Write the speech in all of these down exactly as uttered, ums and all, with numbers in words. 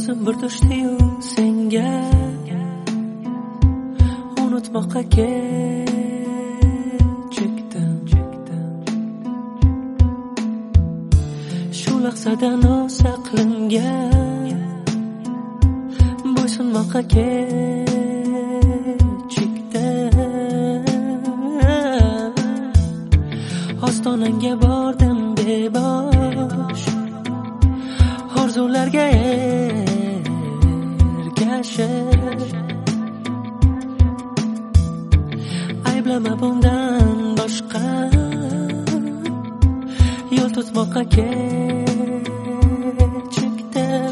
ko'zim bir tushdi-yu senga unutmoqqa kechikdim. Shu lahzada noz aqlimga bo'ysunmoqqa kechikdim. Ostonangga bordim bebosh, orzularga ergashib. Ayblama bundan boshqa yo'l tutmoqqa kechikdim.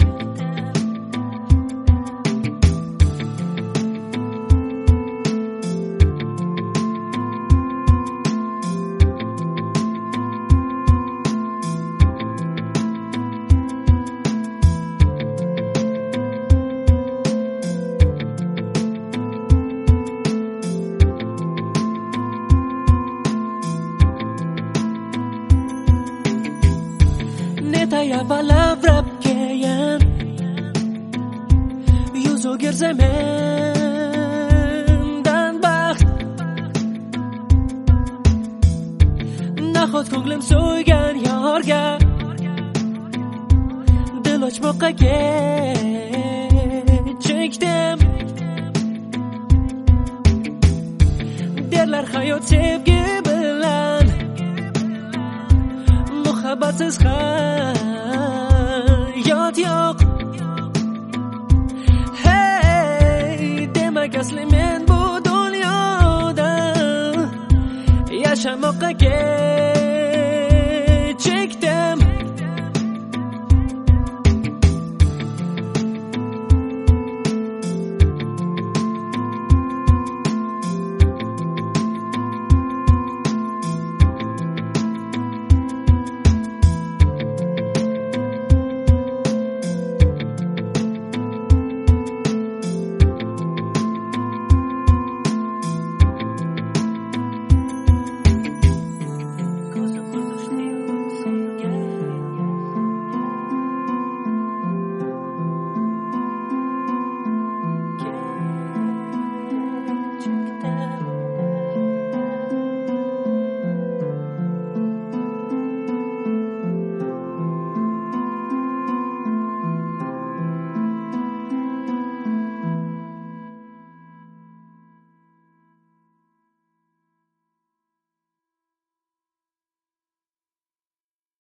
Netaya balavrab keyin yuz o'girsa mendan baxt. Nahot ko'nglim so'ygan yorga dil ochmoqqa kechikdim. Derlar hayot sevgi bilan, muhabbatsiz hayot yo'q. Hey, demak asli men bu dunyoda yashamoqqa